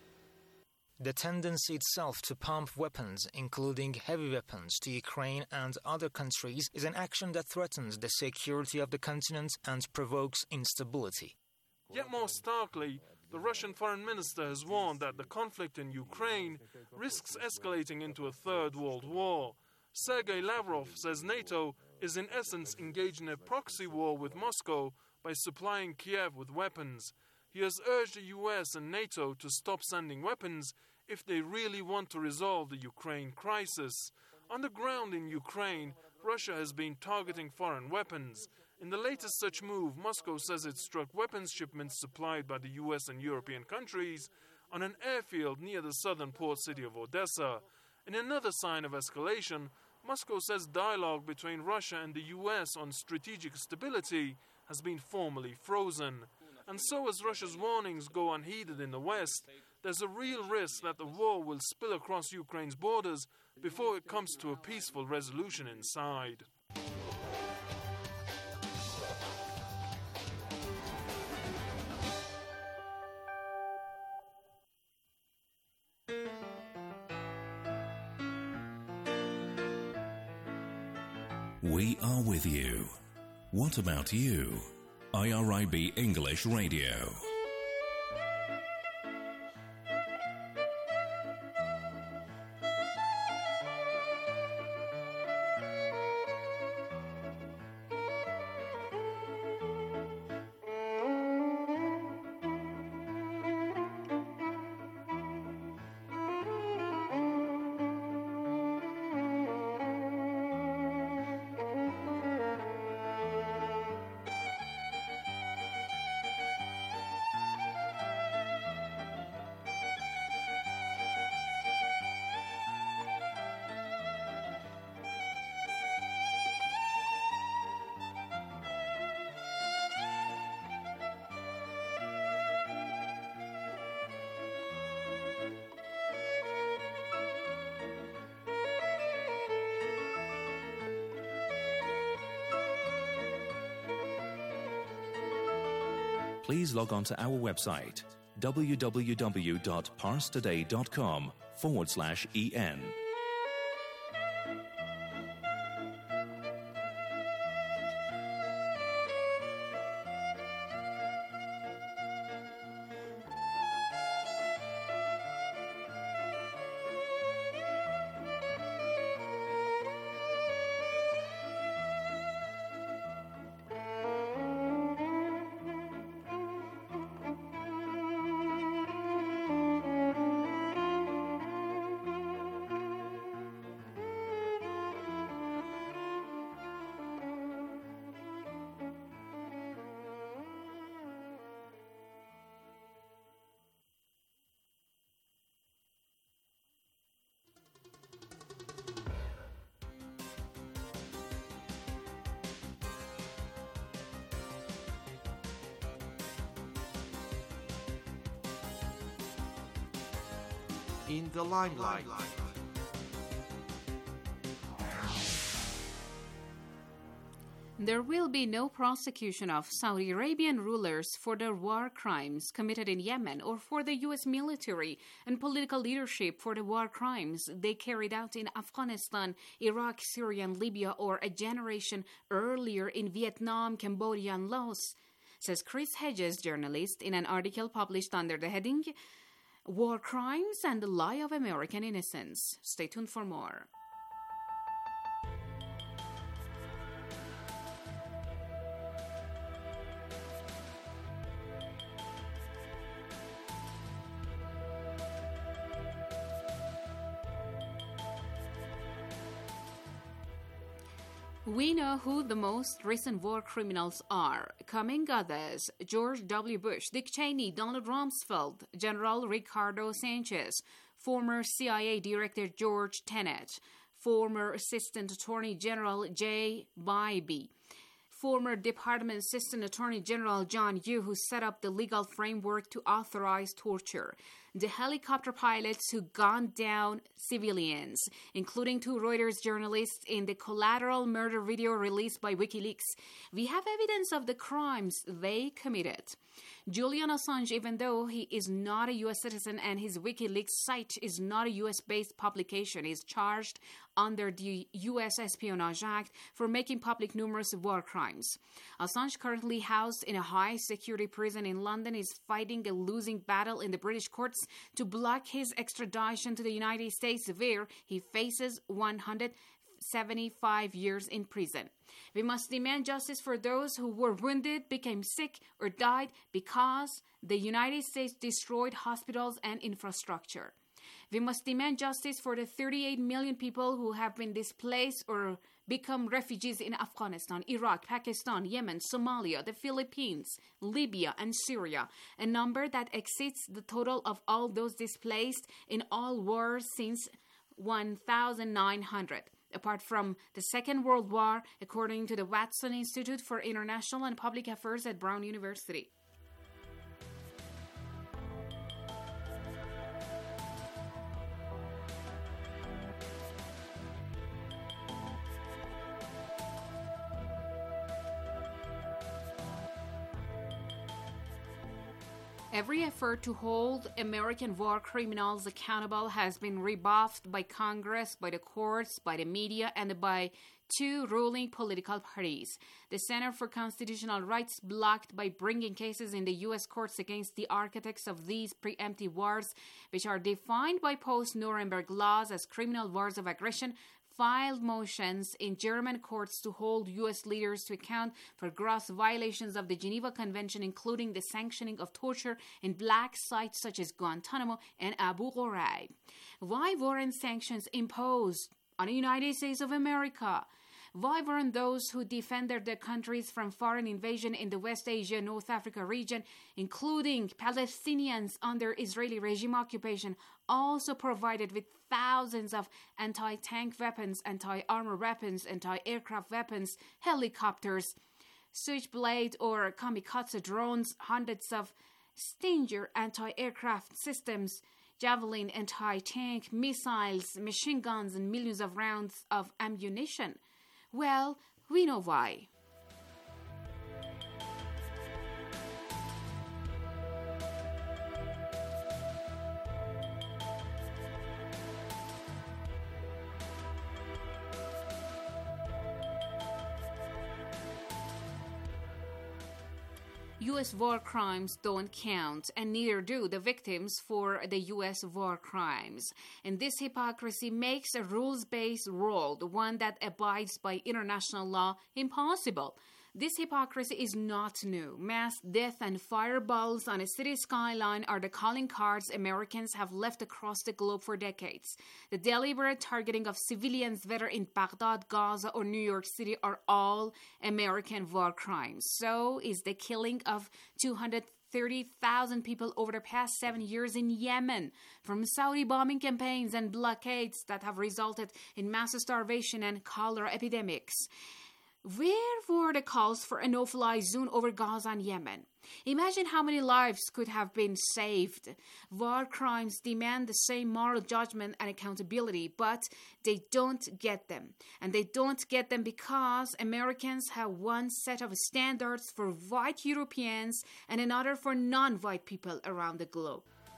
Speaker 10: The tendency itself to pump weapons, including heavy weapons, to Ukraine and other countries is an action that threatens the security of the continent and provokes instability.
Speaker 24: Yet more starkly, the Russian foreign minister has warned that the conflict in Ukraine risks escalating into a third world war. Sergei Lavrov says NATO is in essence engaged in a proxy war with Moscow by supplying Kiev with weapons. He has urged the U S and NATO to stop sending weapons if they really want to resolve the Ukraine crisis. On the ground in Ukraine, Russia has been targeting foreign weapons. In the latest such move, Moscow says it struck weapons shipments supplied by the U S and European countries on an airfield near the southern port city of Odessa. In another sign of escalation, Moscow says dialogue between Russia and the U S on strategic stability has been formally frozen. And so as Russia's warnings go unheeded in the West, there's a real risk that the war will spill across Ukraine's borders before it comes to a peaceful resolution inside.
Speaker 11: We are with you. What about you? I R I B English Radio. Please log on to our website, www.parstoday.com forward slash EN.
Speaker 13: in the limelight.
Speaker 14: There will be no prosecution of Saudi Arabian rulers for their war crimes committed in Yemen or for the U S military and political leadership for the war crimes they carried out in Afghanistan, Iraq, Syria, and Libya, or a generation earlier in Vietnam, Cambodia, and Laos, says Chris Hedges, journalist, in an article published under the heading War Crimes and the Lie of American Innocence. Stay tuned for more. We know who the most recent war criminals are. Coming others: George W. Bush, Dick Cheney, Donald Rumsfeld, General Ricardo Sanchez, former C I A Director George Tenet, former Assistant Attorney General Jay Bybee, former Department Assistant Attorney General John Yoo, who set up the legal framework to authorize torture, the helicopter pilots who gunned down civilians, including two Reuters journalists in the collateral murder video released by WikiLeaks. We have evidence of the crimes they committed. Julian Assange, even though he is not a U S citizen and his WikiLeaks site is not a U S-based publication, is charged under the U S Espionage Act for making public numerous war crimes. Assange, currently housed in a high-security prison in London, is fighting a losing battle in the British courts to block his extradition to the United States, where he faces one hundred seventy-five years in prison. We must demand justice for those who were wounded, became sick, or died because the United States destroyed hospitals and infrastructure. We must demand justice for the thirty-eight million people who have been displaced or become refugees in Afghanistan, Iraq, Pakistan, Yemen, Somalia, the Philippines, Libya, and Syria, a number that exceeds the total of all those displaced in all wars since nineteen hundred. Apart from the Second World War, according to the Watson Institute for International and Public Affairs at Brown University. Every effort to hold American war criminals accountable has been rebuffed by Congress, by the courts, by the media, and by two ruling political parties. The Center for Constitutional Rights blocked by bringing cases in the U S courts against the architects of these preemptive wars, which are defined by post-Nuremberg laws as criminal wars of aggression, filed motions in German courts to hold U S leaders to account for gross violations of the Geneva Convention, including the sanctioning of torture in black sites such as Guantanamo and Abu Ghraib. Why weren't sanctions imposed on the United States of America? Why weren't those who defended their countries from foreign invasion in the West Asia, North Africa region, including Palestinians under Israeli regime occupation, also provided with thousands of anti-tank weapons, anti-armor weapons, anti-aircraft weapons, helicopters, Switchblade or kamikaze drones, hundreds of Stinger anti-aircraft systems, Javelin anti-tank missiles, machine guns, and millions of rounds of ammunition? Well, we know why. U S war crimes don't count, and neither do the victims for the U S war crimes. And this hypocrisy makes a rules-based world, one that abides by international law, impossible. This hypocrisy is not new. Mass death and fireballs on a city skyline are the calling cards Americans have left across the globe for decades. The deliberate targeting of civilians, whether in Baghdad, Gaza, or New York City, are all American war crimes. So is the killing of two hundred thirty thousand people over the past seven years in Yemen, from Saudi bombing campaigns and blockades that have resulted in mass starvation and cholera epidemics. Where were the calls for a no-fly zone over Gaza and Yemen? Imagine how many lives could have been saved. War crimes demand the same moral judgment and accountability, but they don't get them. And they don't get them because Americans have one set of standards for white Europeans and another for non-white people around the globe.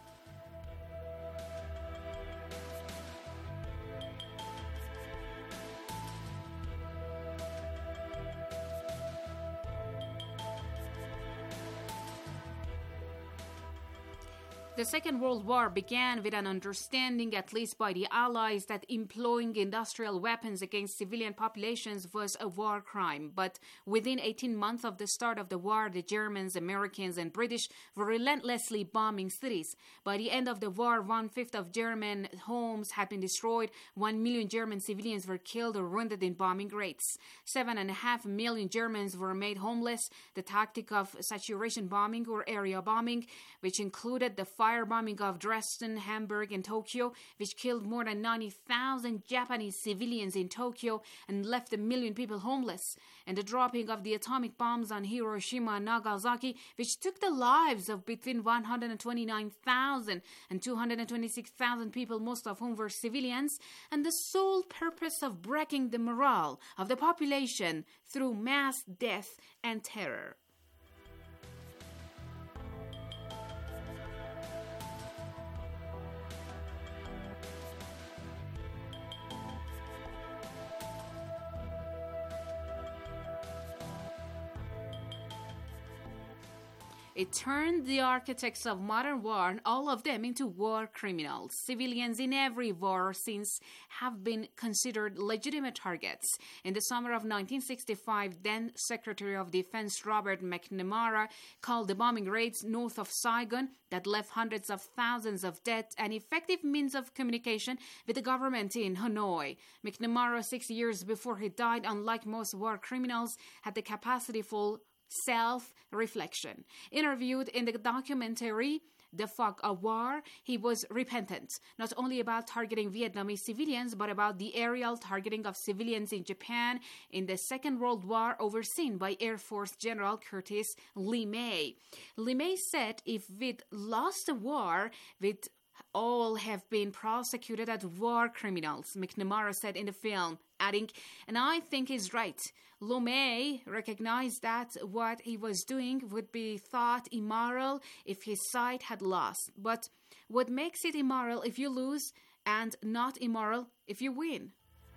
Speaker 14: The Second World War began with an understanding, at least by the Allies, that employing industrial weapons against civilian populations was a war crime. But within eighteen months of the start of the war, the Germans, Americans, and British were relentlessly bombing cities. By the end of the war, one-fifth of German homes had been destroyed. One million German civilians were killed or wounded in bombing raids. Seven and a half million Germans were made homeless. The tactic of saturation bombing or area bombing, which included the firebombing of Dresden, Hamburg, and Tokyo, which killed more than ninety thousand Japanese civilians in Tokyo and left a million people homeless, and the dropping of the atomic bombs on Hiroshima and Nagasaki, which took the lives of between one hundred twenty-nine thousand and two hundred twenty-six thousand people, most of whom were civilians, and the sole purpose of breaking the morale of the population through mass death and terror. It turned the architects of modern war, and all of them, into war criminals. Civilians in every war since have been considered legitimate targets. In the summer of nineteen sixty-five, then Secretary of Defense Robert McNamara called the bombing raids north of Saigon that left hundreds of thousands of dead an effective means of communication with the government in Hanoi. McNamara, six years before he died, unlike most war criminals, had the capacity for self-reflection. Interviewed in the documentary The Fog of War, he was repentant, not only about targeting Vietnamese civilians, but about the aerial targeting of civilians in Japan in the Second World War, overseen by Air Force General Curtis LeMay. LeMay said, if we'd lost the war, we'd all have been prosecuted as war criminals, McNamara said in the film, adding, and I think he's right. LeMay recognized that what he was doing would be thought immoral if his side had lost. But what makes it immoral if you lose, and not immoral if you win?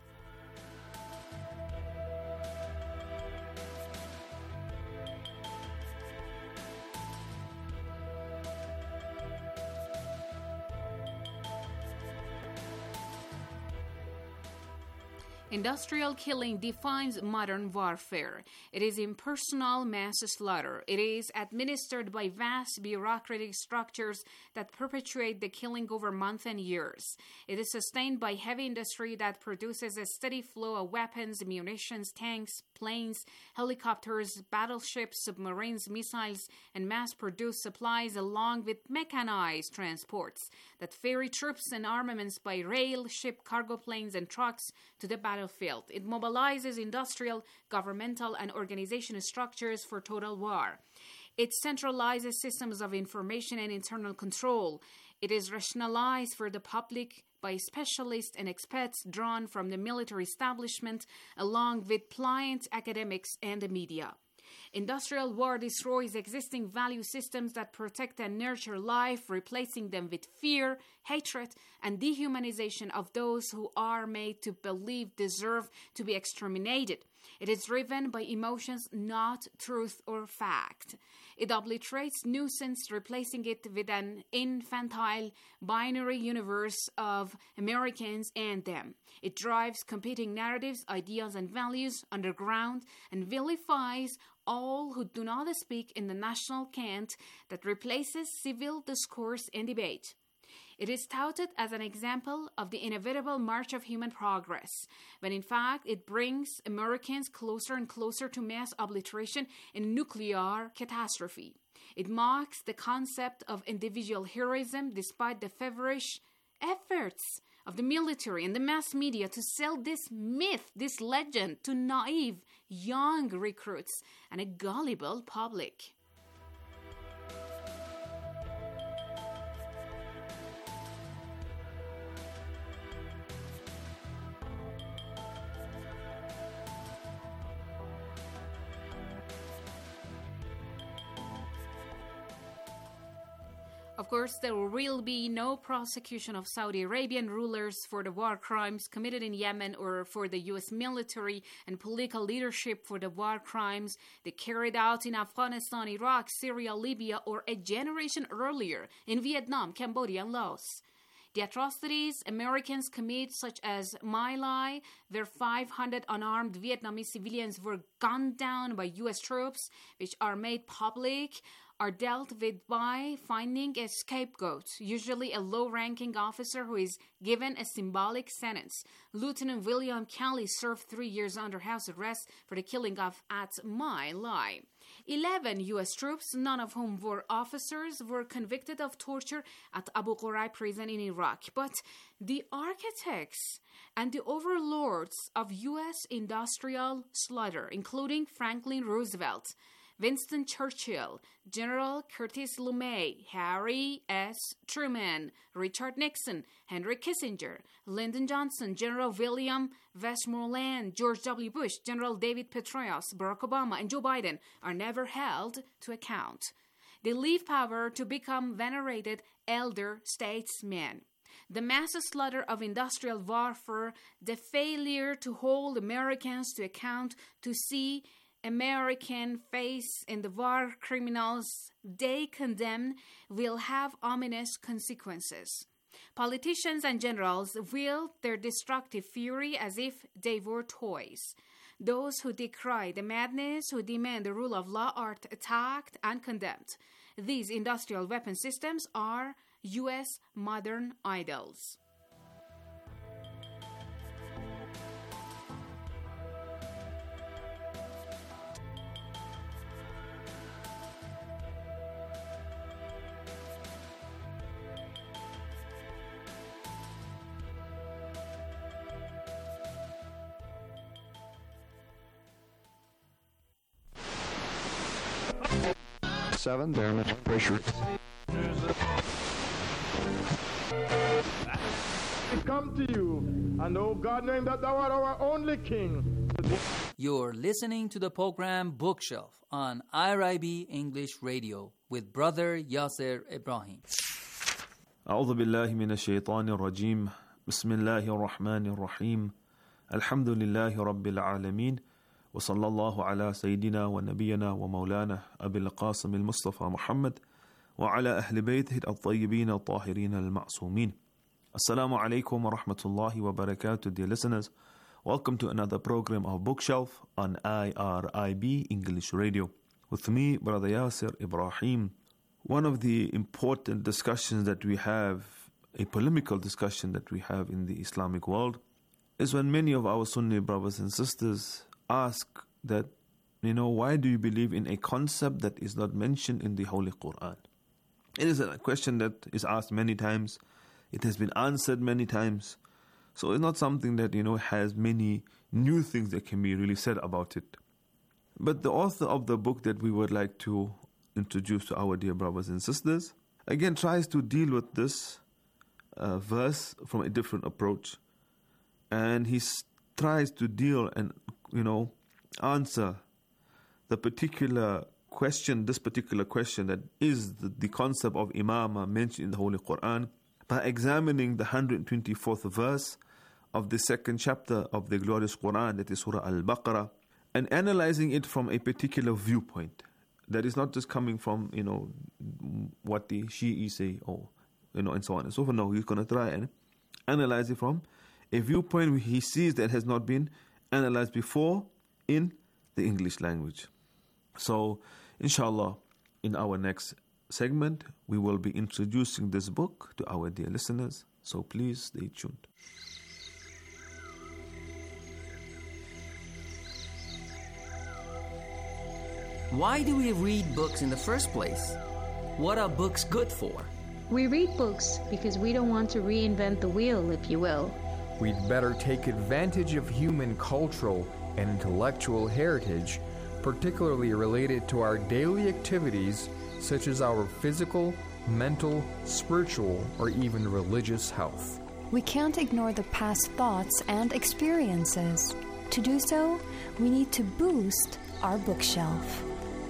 Speaker 14: Industrial killing defines modern warfare. It is impersonal mass slaughter. It is administered by vast bureaucratic structures that perpetuate the killing over months and years. It is sustained by heavy industry that produces a steady flow of weapons, munitions, tanks, planes, helicopters, battleships, submarines, missiles, and mass-produced supplies, along with mechanized transports that ferry troops and armaments by rail, ship cargo planes, and trucks to the battlefield. It mobilizes industrial, governmental, and organizational structures for total war. It centralizes systems of information and internal control. It is rationalized for the public by specialists and experts drawn from the military establishment, along with pliant academics and the media. Industrial war destroys existing value systems that protect and nurture life, replacing them with fear, hatred, and dehumanization of those who are made to believe deserve to be exterminated. It is driven by emotions, not truth or fact. It obliterates nuisance, replacing it with an infantile, binary universe of Americans and them. It drives competing narratives, ideas, and values underground and vilifies all who do not speak in the national cant that replaces civil discourse and debate. It is touted as an example of the inevitable march of human progress, when in fact it brings Americans closer and closer to mass obliteration and nuclear catastrophe. It mocks the concept of individual heroism despite the feverish efforts of the military and the mass media to sell this myth, this legend, to naive young recruits, and a gullible public. Of course, there will be no prosecution of Saudi Arabian rulers for the war crimes committed in Yemen or for the U S military and political leadership for the war crimes they carried out in Afghanistan, Iraq, Syria, Libya, or a generation earlier in Vietnam, Cambodia, and Laos. The atrocities Americans commit, such as My Lai, where five hundred unarmed Vietnamese civilians were gunned down by U S troops, which are made public, are dealt with by finding a scapegoat, usually a low-ranking officer who is given a symbolic sentence. Lieutenant William Kelly served three years under house arrest for the killing of at My Lai. Eleven U S troops, none of whom were officers, were convicted of torture at Abu Ghraib prison in Iraq. But the architects and the overlords of U S industrial slaughter, including Franklin Roosevelt, Winston Churchill, General Curtis LeMay, Harry S. Truman, Richard Nixon, Henry Kissinger, Lyndon Johnson, General William Westmoreland, George W. Bush, General David Petraeus, Barack Obama, and Joe Biden are never held to account. They leave power to become venerated elder statesmen. The mass slaughter of industrial warfare, the failure to hold Americans to account, to see American face in the war criminals they condemn, will have ominous consequences. Politicians and generals wield their destructive fury as if they were toys. Those who decry the madness, who demand the rule of law, are attacked and condemned. These industrial weapon systems are U S modern idols.
Speaker 13: Seven, barometric pressure.
Speaker 15: We come to you, and oh God, knowing that thou art our only King.
Speaker 16: You're listening to the program Bookshelf on I R I B English Radio with Brother Yasser Ibrahim.
Speaker 17: أعوذ بالله من الشيطان الرجيم بسم الله الرحمن الرحيم الحمد لله رب العالمين وصلى الله على سيدنا ونبينا ومولانا أبي القاسم المصطفى محمد وعلى أهل بيته الطيبين الطاهرين المعصومين. Assalamu alaikum wa rahmatullahi wa barakatuh, dear listeners. Welcome to another program of Bookshelf on I R I B English Radio. With me, Brother Yasser Ibrahim. One of the important discussions that we have, a polemical discussion that we have in the Islamic world, is when many of our Sunni brothers and sisters ask that, you know, why do you believe in a concept that is not mentioned in the Holy Quran? It is a question that is asked many times. It has been answered many times. So it's not something that, you know, has many new things that can be really said about it. But the author of the book that we would like to introduce to our dear brothers and sisters, again, tries to deal with this uh, verse from a different approach. And he s- tries to deal and, you know, answer the particular question, this particular question that is the, the concept of imamah mentioned in the Holy Quran, by examining the one hundred twenty-fourth verse of the second chapter of the glorious Quran, that is Surah Al-Baqarah, and analyzing it from a particular viewpoint. That is not just coming from, you know, what the Shi'i say, or, you know, and so on and so forth. No, he's going to try and analyze it from a viewpoint where he sees that has not been analyzed before in the English language. So, inshallah, in our next segment, we will be introducing this book to our dear listeners. So please stay tuned.
Speaker 16: Why do we read books in the first place? What are books good for?
Speaker 18: We read books because we don't want to reinvent the wheel, if you will.
Speaker 19: We'd better take advantage of human cultural
Speaker 1: and intellectual heritage, particularly related to our daily activities such as our physical, mental, spiritual, or even religious health.
Speaker 2: We can't ignore the past thoughts and experiences. To do so, we need to boost our bookshelf.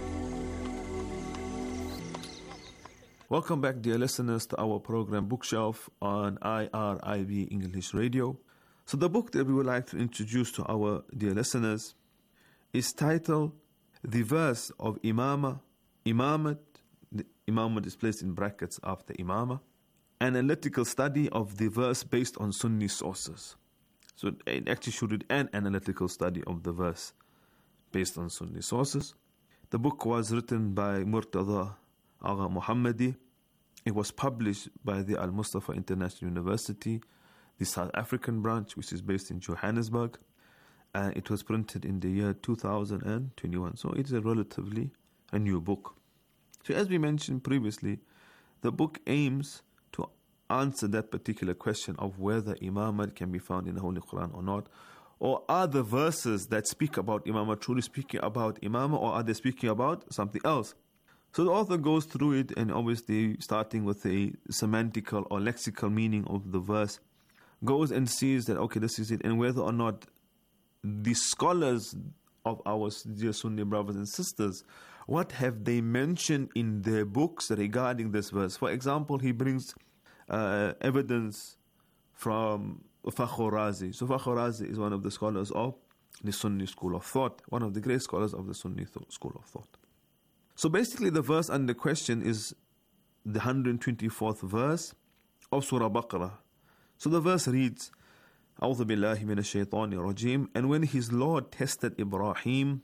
Speaker 17: Welcome back, dear listeners, to our program Bookshelf on I R I B English Radio. So the book that we would like to introduce to our dear listeners is titled The Verse of Imama, Imamat, the Imamat is placed in brackets after Imama, Analytical Study of the Verse based on Sunni sources. So it actually should read an analytical study of the verse based on Sunni sources. The book was written by Murtada Agha Muhammadi. It was published by the Al-Mustafa International University, the South African branch, which is based in Johannesburg, and it was printed in the year two thousand twenty-one. So it's a relatively a new book. So as we mentioned previously, the book aims to answer that particular question of whether Imamat can be found in the Holy Quran or not, or are the verses that speak about Imamat truly speaking about Imama, or are they speaking about something else? So the author goes through it, and obviously starting with a semantical or lexical meaning of the verse, goes and sees that, okay, this is it, and whether or not the scholars of our dear Sunni brothers and sisters, what have they mentioned in their books regarding this verse? For example, he brings uh, evidence from Fakhr Razi. So Fakhr Razi is one of the scholars of the Sunni school of thought, one of the great scholars of the Sunni th- school of thought. So basically the verse under question is the one hundred twenty-fourth verse of Surah Baqarah. So the verse reads, أعوذ بالله من الشيطان الرجيم. And when his Lord tested Ibrahim,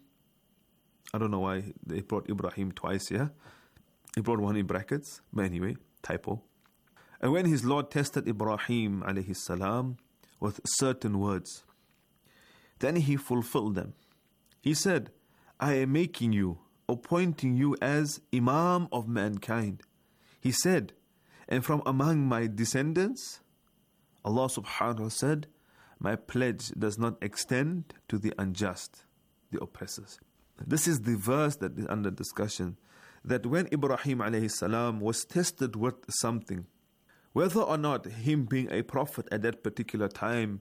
Speaker 17: I don't know why they brought Ibrahim twice here. He brought one in brackets, but anyway, typo. And when his Lord tested Ibrahim alayhi salam with certain words, then he fulfilled them. He said, I am making you, appointing you as Imam of mankind. He said, and from among my descendants, Allah subhanahu wa ta'ala said, my pledge does not extend to the unjust, the oppressors. This is the verse that is under discussion, that when Ibrahim alayhi salam was tested with something, whether or not him being a prophet at that particular time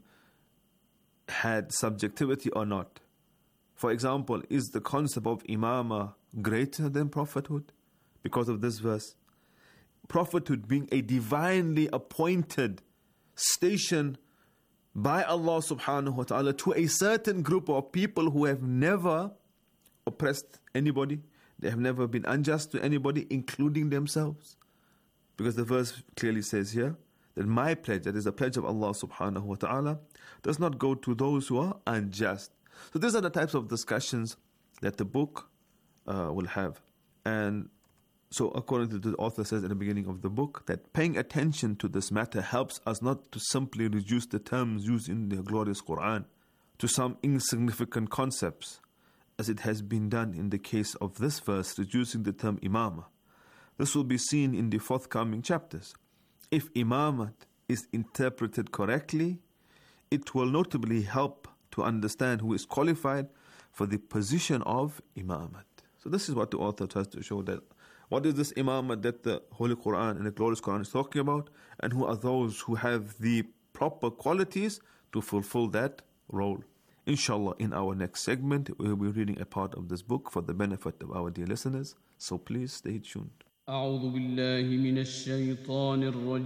Speaker 17: had subjectivity or not. For example, is the concept of imama greater than prophethood? Because of this verse. Prophethood being a divinely appointed station by Allah subhanahu wa ta'ala to a certain group of people who have never oppressed anybody. They have never been unjust to anybody, including themselves. Because the verse clearly says here that my pledge, that is the pledge of Allah subhanahu wa ta'ala, does not go to those who are unjust. So these are the types of discussions that the book uh, will have. And so according to the author says at the beginning of the book, that paying attention to this matter helps us not to simply reduce the terms used in the glorious Quran to some insignificant concepts, as it has been done in the case of this verse, reducing the term imama. This will be seen in the forthcoming chapters. If imamat is interpreted correctly, it will notably help to understand who is qualified for the position of imamat. So this is what the author tries to show, that what is this imamat that the Holy Quran and the glorious Quran is talking about, and who are those who have the proper qualities to fulfill that role. Inshallah, in our next segment, we will be reading a part of this book for the benefit of our dear listeners. So please stay tuned.
Speaker 19: أعوذ بالله من الشيطان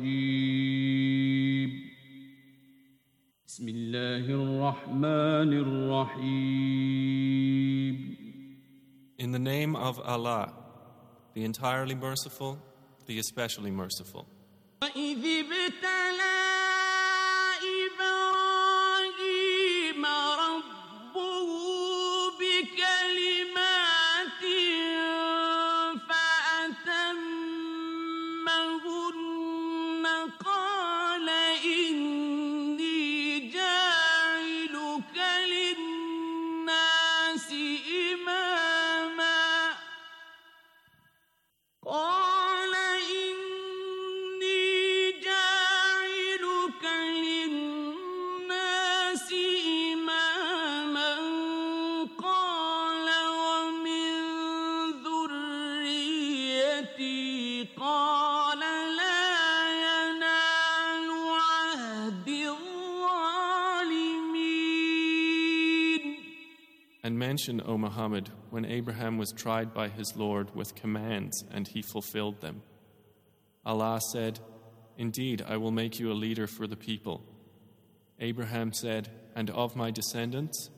Speaker 19: الرجيم بسم الله الرحمن الرحيم.
Speaker 20: In the name of Allah, the entirely merciful, the especially merciful.
Speaker 19: وإذ ابتلى إبراهيم ربه بكلمات فأتمهن قال إني جاعلك للناس إماما قال إني جاعل
Speaker 20: can mention, O Muhammad, when Abraham was tried by his Lord with commands and he fulfilled them. Allah said, "Indeed, I will make you a leader for the people." Abraham said, "And of my descendants?"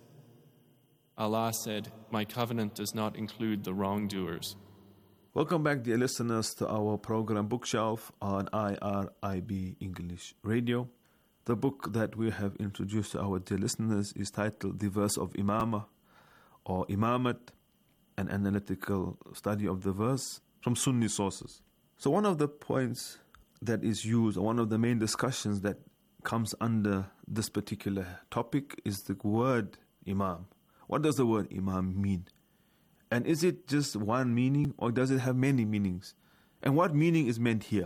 Speaker 20: Allah said, "My covenant does not include the wrongdoers."
Speaker 17: Welcome back, dear listeners, to our program Bookshelf on I R I B English Radio. The book that we have introduced to our dear listeners is titled The Verse of Imamah, or Imamat, an analytical study of the verse from Sunni sources. So one of the points that is used, or one of the main discussions that comes under this particular topic, is the word Imam. What does the word Imam mean? And is it just one meaning, or does it have many meanings? And what meaning is meant here?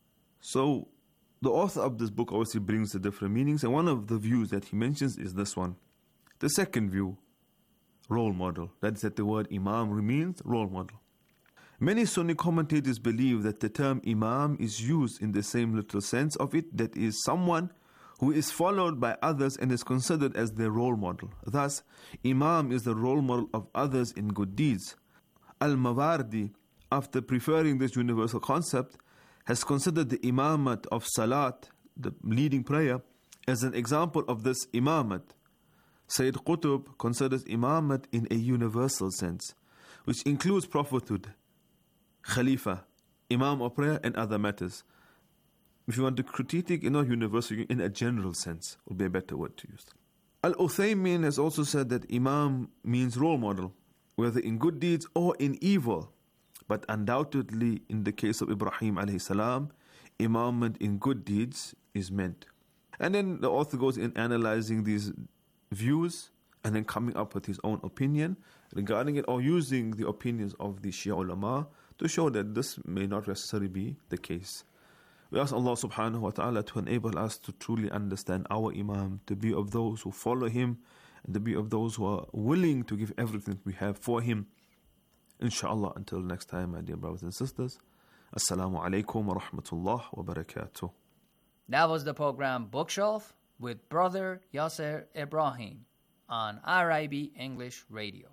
Speaker 17: So the author of this book obviously brings the different meanings, and one of the views that he mentions is this one. The second view, role model. That is that the word Imam means role model. Many Sunni commentators believe that the term Imam is used in the same literal sense of it, that is someone who is followed by others and is considered as their role model. Thus, Imam is the role model of others in good deeds. Al-Mawardi, after preferring this universal concept, has considered the Imamat of Salat, the leading prayer, as an example of this Imamat. Sayyid Qutb considers Imamat in a universal sense, which includes prophethood, Khalifa, Imam of prayer, and other matters. If you want to critique it, in a universal, in a general sense, would be a better word to use. Al-Uthaymin has also said that Imam means role model, whether in good deeds or in evil. But undoubtedly, in the case of Ibrahim alayhi salam, Imamant in good deeds is meant. And then the author goes in analyzing these views and then coming up with his own opinion regarding it, or using the opinions of the Shia ulama to show that this may not necessarily be the case. We ask Allah subhanahu wa ta'ala to enable us to truly understand our Imam, to be of those who follow him, and to be of those who are willing to give everything we have for him. Inshallah, until next time, my dear brothers and sisters, Assalamu alaikum wa rahmatullah wa barakatuh.
Speaker 16: That was the program Bookshelf with Brother Yasser Ibrahim on I R I B English Radio.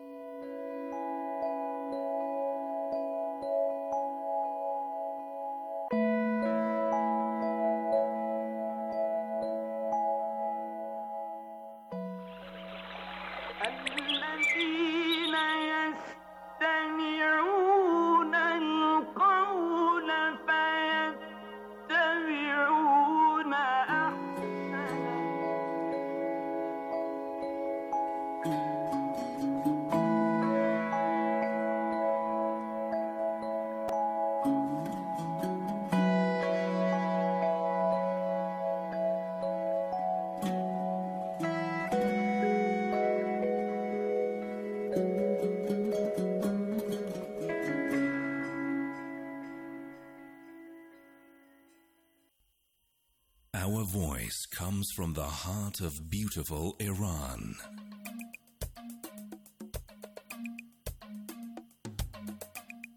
Speaker 11: Our voice comes from the heart of beautiful Iran.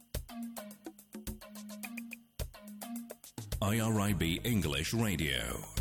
Speaker 11: I R I B English Radio.